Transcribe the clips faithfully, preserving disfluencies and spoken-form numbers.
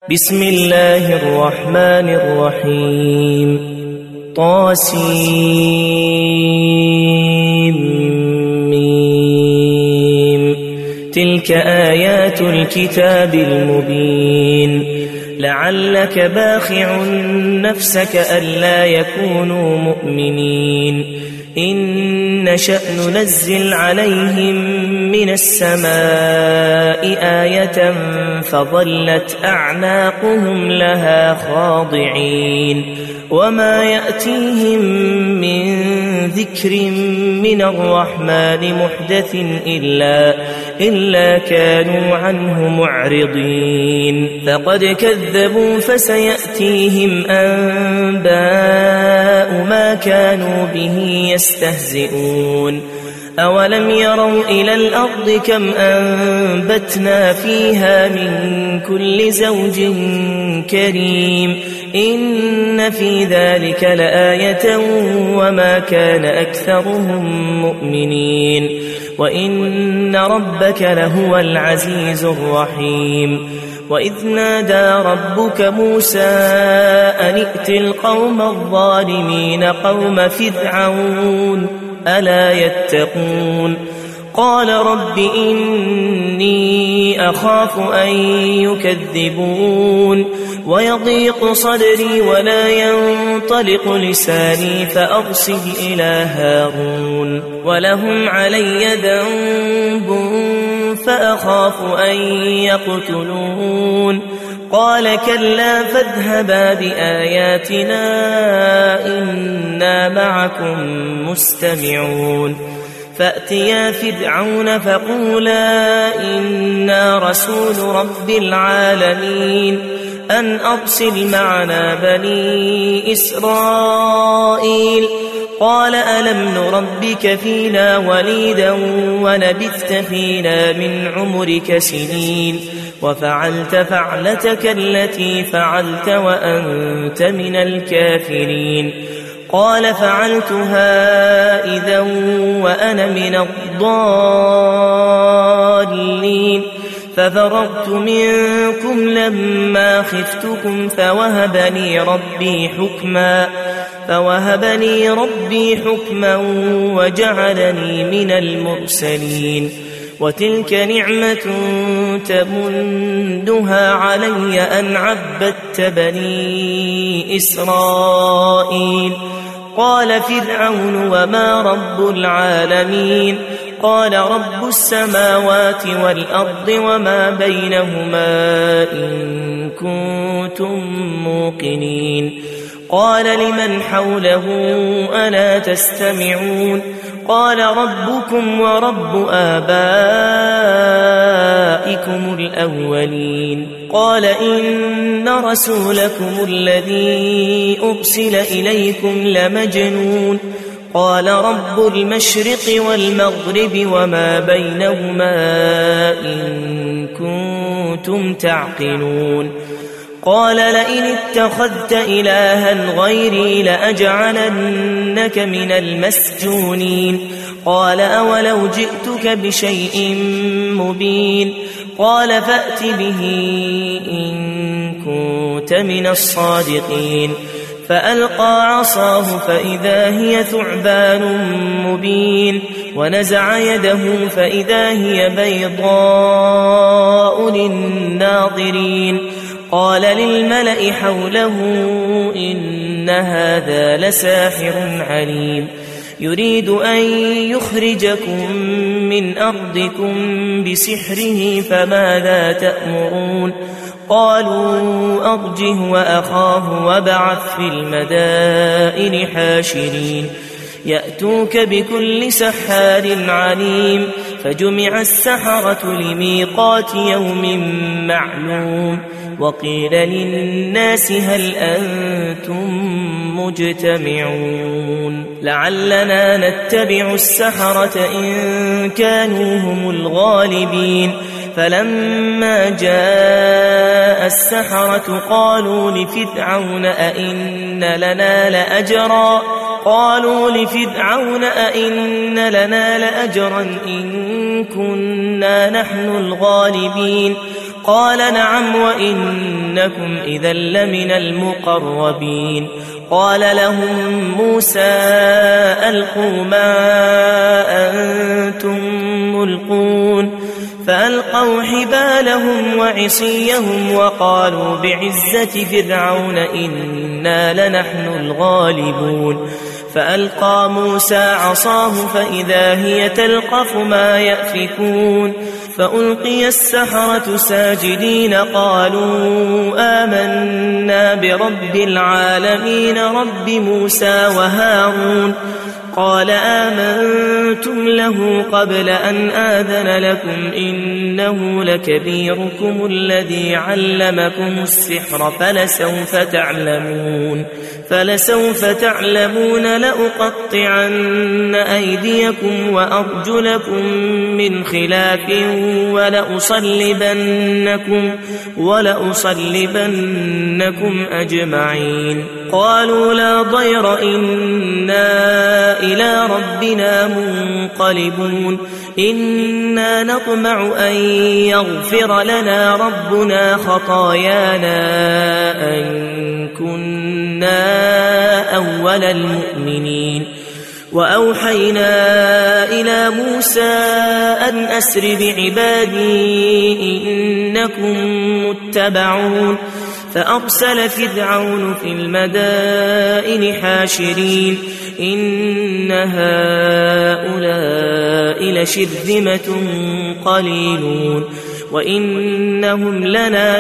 بسم الله الرحمن الرحيم طاسيم ميم تلك آيات الكتاب المبين لعلك باخع نفسك ألا يكونوا مؤمنين إن نشأ ننزل عليهم من السماء آية فظلت أعناقهم لها خاضعين وما يأتيهم من ذكر من الرحمن محدث إلا, إلا كانوا عنه معرضين فقد كذبوا فسيأتيهم أنباء ما كانوا به يستهزئون أولم يروا إلى الأرض كم أنبتنا فيها من كل زوج كريم إن في ذلك لآية وما كان أكثرهم مؤمنين وإن ربك لهو العزيز الرحيم وإذ نادى ربك موسى أن ائت القوم الظالمين قوم فرعون ألا يتقون قال رب إني أخاف أن يكذبون ويضيق صدري ولا ينطلق لساني فأرسل إلى هارون ولهم علي ذنب فأخاف أن يقتلون قال كلا فاذهبا بآياتنا إنا معكم مستمعون فأتيا فرعون فقولا إنا رسول رب العالمين أن أرسل معنا بني إسرائيل قال ألم نربك فينا وليدا ولبثت فينا من عمرك سنين وفعلت فعلتك التي فعلت وأنت من الكافرين قال فعلتها إذا وأنا من الضالين ففررت منكم لما خفتكم فوهبني ربي حكما فوهبني ربي حكما وجعلني من المرسلين وتلك نعمة تمنها علي أن عبدت بني إسرائيل قال فرعون وما رب العالمين قال رب السماوات والأرض وما بينهما إن كنتم موقنين قال لمن حوله ألا تستمعون قال ربكم ورب آبائكم الأولين قال إن رسولكم الذي أرسل إليكم لمجنون قال رب المشرق والمغرب وما بينهما إن كنتم تعقلون قال لئن اتخذت إلها غيري لأجعلنك من المسجونين قال أولو جئتك بشيء مبين قال فأت به إن كنت من الصادقين فألقى عصاه فإذا هي ثعبان مبين ونزع يده فإذا هي بيضاء للناظرين قال للملأ حوله إن هذا لساحر عليم يريد أن يخرجكم من أرضكم بسحره فماذا تأمرون قالوا أرجه وأخاه وابعث في المدائن حاشرين يأتوك بكل سحار عليم فجمع السحرة لميقات يوم معلوم وقيل للناس هل أنتم مجتمعون لعلنا نتبع السحرة إن كانوا هم الغالبين فلما جاء السحرة قالوا لفرعون أئن لنا لأجرا قالوا لفرعون أئن لنا لأجرا إن كنا نحن الغالبين قال نعم وإنكم إذا لمن المقربين قال لهم موسى ألقوا ما أنتم ملقون فألقوا حبالهم وعصيهم وقالوا بعزة فرعون إنا لنحن الغالبون فألقى موسى عصاه فإذا هي تلقف ما يأفكون فألقي السحرة ساجدين قالوا آمنا برب العالمين رب موسى وهارون قال آمنتم له قبل أن آذن لكم إنه لكبيركم الذي علمكم السحر فلسوف تعلمون فلسوف تعلمون لأقطعن أيديكم وأرجلكم من خلاف ولأصلبنكم ولأصلبنكم أجمعين قالوا لا ضير إنا إلى ربنا منقلبون إنا نطمع أن يغفر لنا ربنا خطايانا أن كنا أول المؤمنين وأوحينا إلى موسى أن أسر بعبادي إنكم متبعون فأرسل فرعون في المدائن حاشرين إن هؤلاء لشرذمة قليلون وإنهم لنا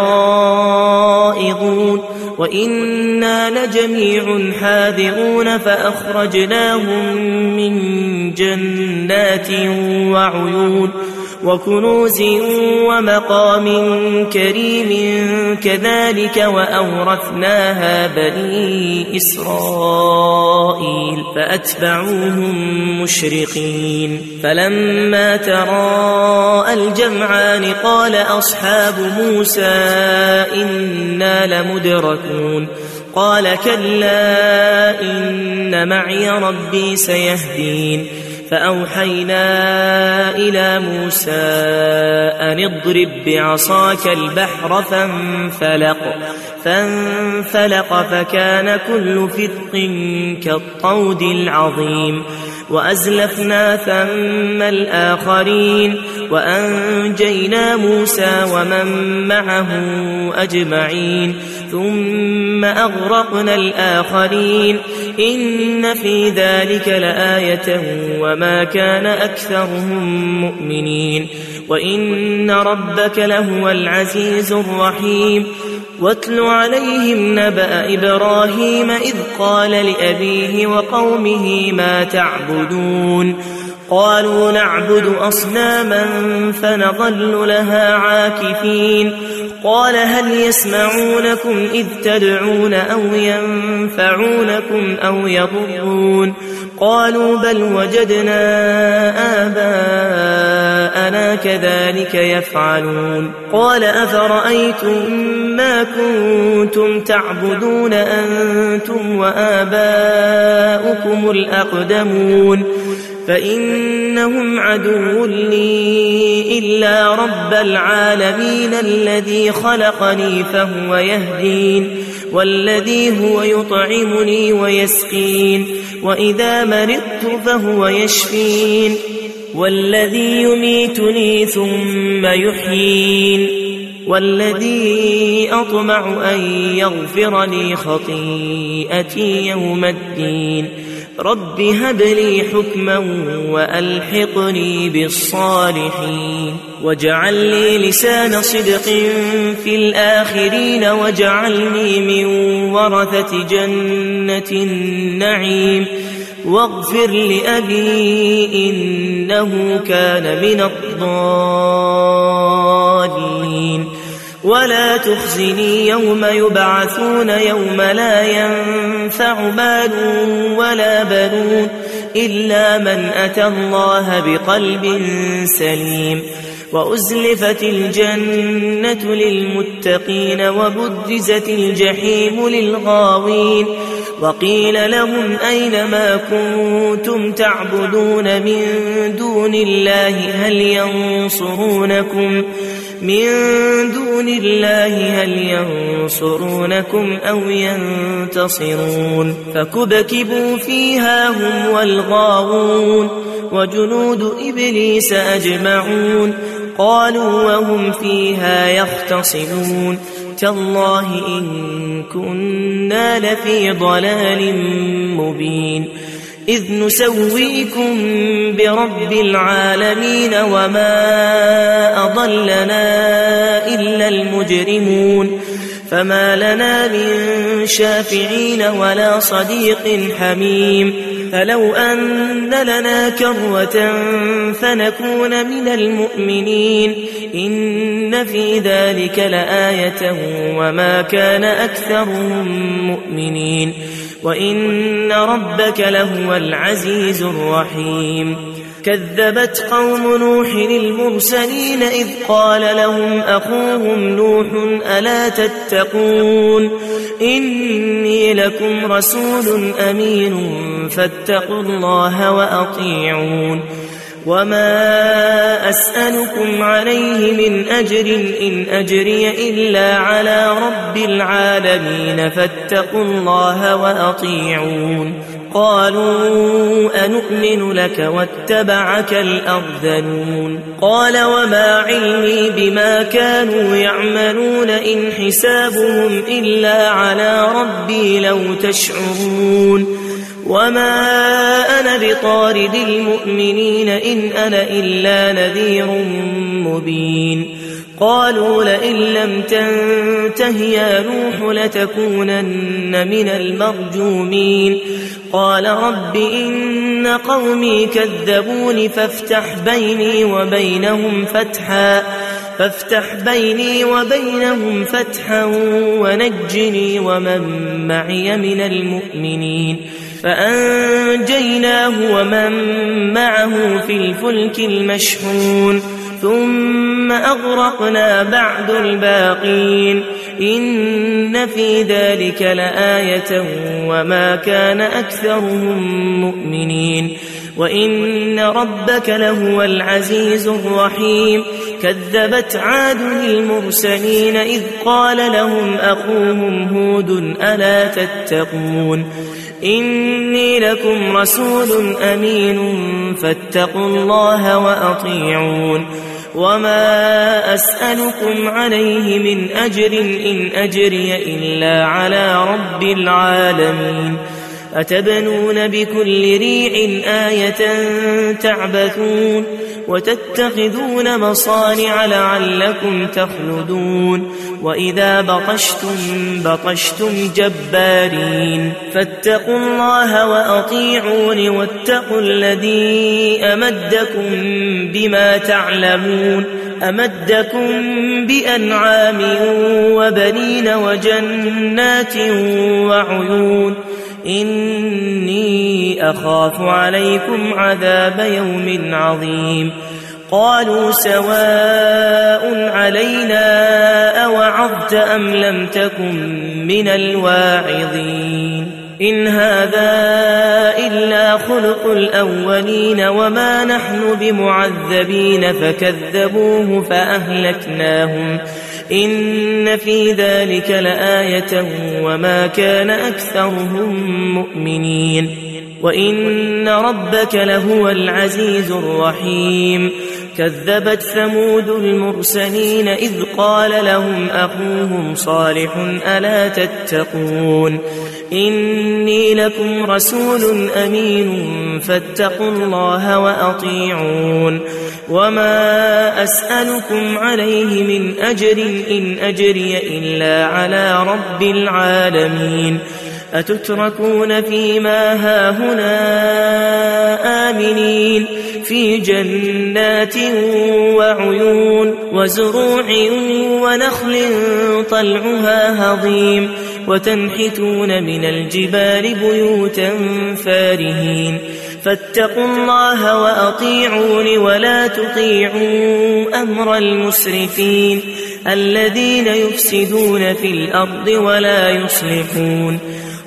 لغائظون وإنا لجميع حاذرون فأخرجناهم من جنات وعيون وكنوز ومقام كريم كذلك وأورثناها بني إسرائيل فأتبعوهم مشرقين فلما تراءى الجمعان قال أصحاب موسى إنا لمدركون قال كلا إن معي ربي سيهدين فأوحينا إلى موسى أن اضرب بعصاك البحر فانفلق فانفلق فكان كل فرق كالطود العظيم وأزلفنا ثم الآخرين وأنجينا موسى ومن معه أجمعين ثم أغرقنا الآخرين إن في ذلك لآية وما كان أكثرهم مؤمنين وإن ربك لهو العزيز الرحيم واتل عليهم نبأ إبراهيم إذ قال لأبيه وقومه ما تعبدون قالوا نعبد أصناما فنظل لها عاكفين قال هل يسمعونكم إذ تدعون أو ينفعونكم أو يضرون قالوا بل وجدنا آباءنا كذلك يفعلون قال أفرأيتم ما كنتم تعبدون أنتم وآباؤكم الأقدمون فإنهم عدو لي إلا رب العالمين الذي خلقني فهو يهدين والذي هو يطعمني ويسقين وإذا مرضت فهو يشفين والذي يميتني ثم يحيين والذي أطمع أن يغفر لي خطيئتي يوم الدين رب هب لي حكما وألحقني بالصالحين واجعل لي لسان صدق في الآخرين واجعلني من ورثة جنة النعيم واغفر لأبي إنه كان من الضالين ولا تخزني يوم يبعثون يوم لا ينفع مال ولا بنون إلا من أتى الله بقلب سليم وأزلفت الجنة للمتقين وبرزت الجحيم للغاوين وقيل لهم أين ما كنتم تعبدون من دون الله هل ينصرونكم من دون الله هل ينصرونكم أو ينتصرون فكبكبوا فيها هم والغاوون وجنود إبليس أجمعون قالوا وهم فيها يختصمون تالله إن كنا لفي ضلال مبين إذ نسويكم برب العالمين وما أضلنا إلا المجرمون فما لنا من شافعين ولا صديق حميم فلو أن لنا كرة فنكون من المؤمنين إن في ذلك لآية وما كان أكثرهم مؤمنين وإن ربك لهو العزيز الرحيم كذبت قوم نوح المرسلين إذ قال لهم أخوهم نوح ألا تتقون إني لكم رسول أمين فاتقوا الله وأطيعون وما أسألكم عليه من أجر إن أجري إلا على رب العالمين فاتقوا الله وأطيعون قالوا أنؤمن لك واتبعك الأرذلون قال وما علمي بما كانوا يعملون إن حسابهم إلا على ربي لو تشعرون وما أنا بطارد المؤمنين إن أنا إلا نذير مبين قالوا لئن لم تنته يا نوح لتكونن من المرجومين قال رب إن قومي كذبون فافتح بيني وبينهم فتحا فافتح بيني وبينهم فتحا ونجني ومن معي من المؤمنين فأنجيناه ومن معه في الفلك المشحون ثم أغرقنا بعد الباقين إن في ذلك لآية وما كان أكثرهم مؤمنين وإن ربك لهو العزيز الرحيم كذبت عاد المرسلين إذ قال لهم أخوهم هود ألا تتقون إني لكم رسول أمين فاتقوا الله وأطيعون وما أسألكم عليه من أجر إن أجري إلا على رب العالمين أتبنون بكل ريع آية تعبثون وتتخذون مصانع لعلكم تخلدون وإذا بطشتم بطشتم جبارين فاتقوا الله وأطيعون واتقوا الذي أمدكم بما تعلمون أمدكم بأنعام وبنين وجنات وعيون إني أخاف عليكم عذاب يوم عظيم قالوا سواء علينا أوعظت أم لم تكن من الواعظين إن هذا إلا خلق الأولين وما نحن بمعذبين فكذبوه فأهلكناهم إن في ذلك لآية وما كان أكثرهم مؤمنين وإن ربك لهو العزيز الرحيم كذبت ثمود المرسلين إذ قال لهم أخوهم صالح ألا تتقون إني لكم رسول أمين فاتقوا الله وأطيعون وما أسألكم عليه من أجر إن أجري إلا على رب العالمين أتتركون فيما هاهنا آمنين في جنات وعيون وزروع ونخل طلعها هضيم وتنحتون من الجبال بيوتا فارهين فاتقوا الله وأطيعون ولا تطيعوا أمر المسرفين الذين يفسدون في الأرض ولا يصلحون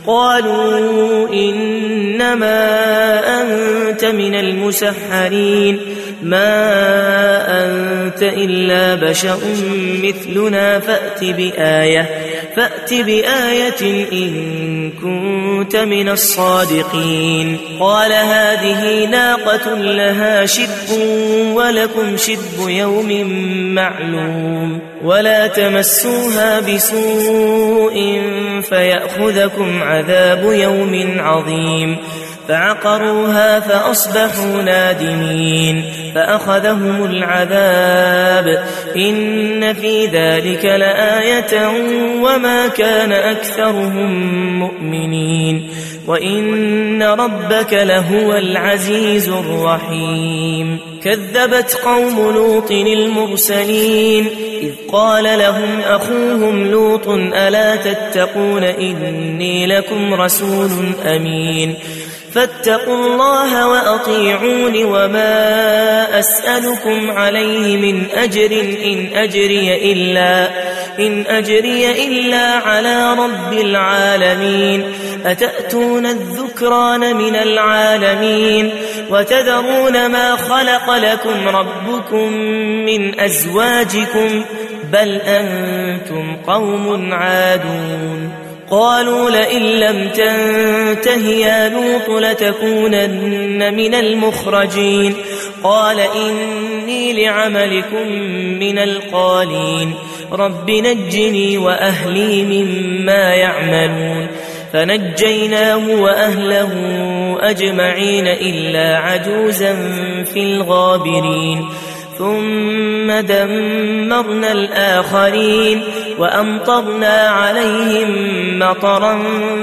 قالوا إنما أنت من المسحرين ما أنت إلا بشر مثلنا فأت بآية فأت بآية إن كنت من الصادقين قال هذه ناقة لها شرب ولكم شرب يوم معلوم ولا تمسوها بسوء فيأخذكم عذاب يوم عظيم فعقروها فأصبحوا نادمين فأخذهم العذاب إن في ذلك لآية وما كان أكثرهم مؤمنين وإن ربك لهو العزيز الرحيم كذبت قوم لوط المرسلين إذ قال لهم أخوهم لوط ألا تتقون إني لكم رسول أمين فاتقوا الله وأطيعون وما أسألكم عليه من أجر إن أجري إلا, إن أجري إلا على رب العالمين أتأتون الذكران من العالمين وتذرون ما خلق لكم ربكم من أزواجكم بل أنتم قوم عادون قالوا لئن لم تنته يا لوط لتكونن من المخرجين قال إني لعملكم من القالين رب نجني وأهلي مما يعملون فنجيناه وأهله أجمعين إلا عجوزا في الغابرين ثم دمرنا الآخرين وأمطرنا عليهم مطرا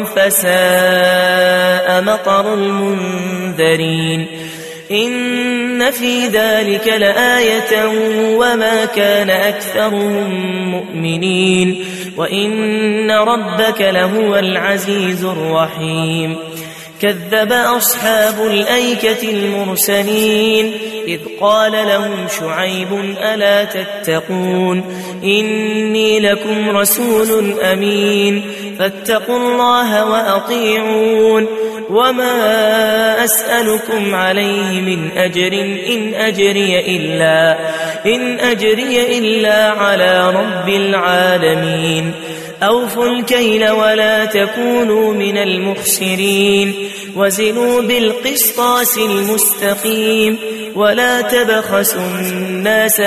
فساء مطر المنذرين إن في ذلك لآية وما كان أكثرهم مؤمنين وإن ربك لهو العزيز الرحيم كذب أصحاب الأيكة المرسلين إذ قال لهم شعيب ألا تتقون إني لكم رسول أمين فاتقوا الله وأطيعون وما أسألكم عليه من أجر إن أجري إلا, إن أجري إلا على رب العالمين أوفوا الكيل ولا تكونوا من المخسرين وزنوا بالقسطاس المستقيم ولا تبخسوا الناس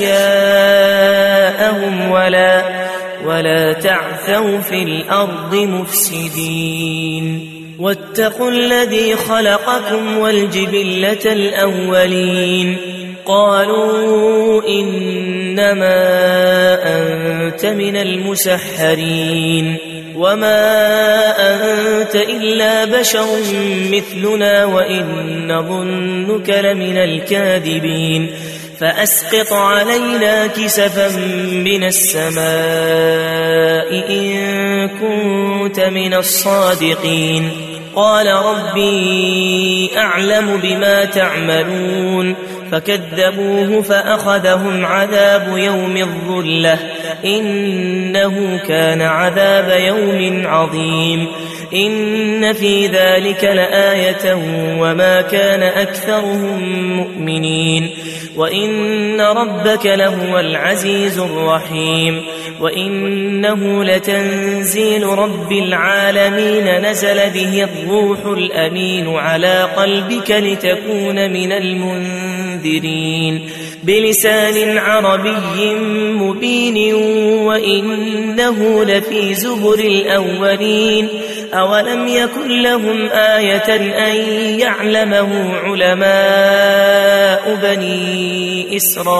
أشياءهم ولا, ولا تعثوا في الأرض مفسدين واتقوا الذي خلقكم والجبلة الأولين قالوا إنما أنت من المسحرين وما أنت إلا بشر مثلنا وإن نظنك لمن الكاذبين فأسقط علينا كسفا من السماء إن كنت من الصادقين قال ربي أعلم بما تعملون فكذبوه فأخذهم عذاب يوم الظلة إنه كان عذاب يوم عظيم إن في ذلك لآية وما كان أكثرهم مؤمنين وإن ربك لهو العزيز الرحيم وإنه لتنزيل رب العالمين نزل به الروح الأمين على قلبك لتكون من المنذرين بلسان عربي مبين وإنه لفي زبر الأولين أولم يكن لهم آية أن يعلمه علماء بني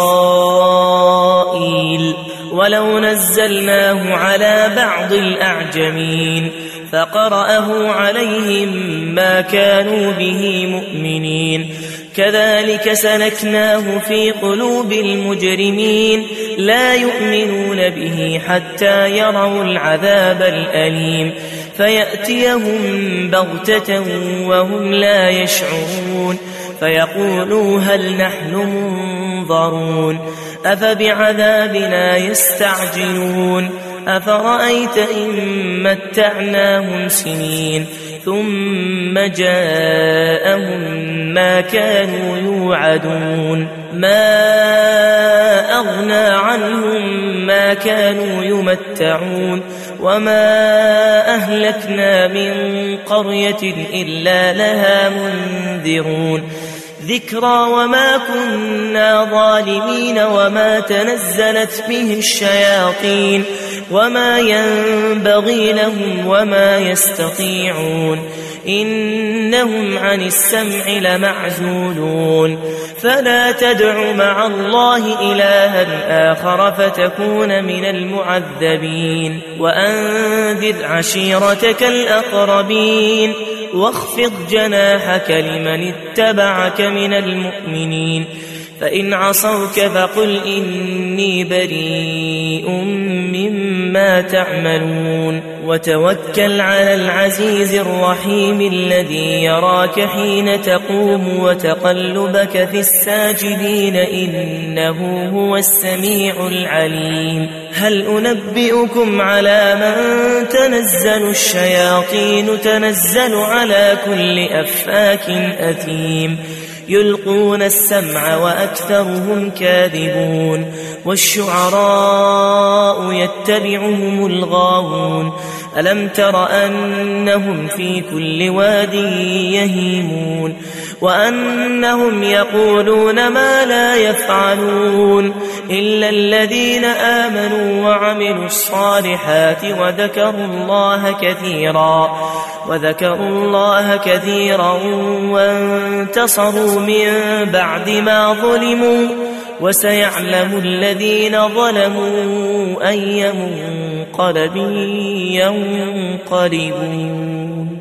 إسرائيل ولو نزلناه على بعض الأعجمين فقرأه عليهم ما كانوا به مؤمنين كذلك سلكناه في قلوب المجرمين لا يؤمنون به حتى يروا العذاب الأليم فيأتيهم بغتة وهم لا يشعرون فيقولوا هل نحن منظرون أفبعذابنا يستعجلون أفرأيت إن متعناهم سنين ثم جاءهم ما كانوا يوعدون ما أغنى عنهم ما كانوا يمتعون وما أهلكنا من قرية إلا لها منذرون ذكرى وما كنا ظالمين وما تنزلت به الشياطين وما ينبغي لهم وما يستطيعون إنهم عن السمع لمعزولون فلا تدع مع الله إلها آخر فتكون من المعذبين وأنذر عشيرتك الأقربين واخفض جناحك لمن اتبعك من المؤمنين فإن عصوك فقل إني بريء مما تعملون وتوكل على العزيز الرحيم الذي يراك حين تقوم وتقلبك في الساجدين إنه هو السميع العليم هل أنبئكم على من تنزل الشياطين تنزل على كل أفاك أثيم يلقون السمع وأكثرهم كاذبون والشعراء يتبعهم الغاوون ألم تر أنهم في كل واد يهيمون وأنهم يقولون ما لا يفعلون إلا الذين آمنوا وعملوا الصالحات وذكروا الله كثيرا وذكروا الله كثيرا وانتصروا من بعد ما ظلموا وسيعلم الذين ظلموا أي منقلب ينقلبون.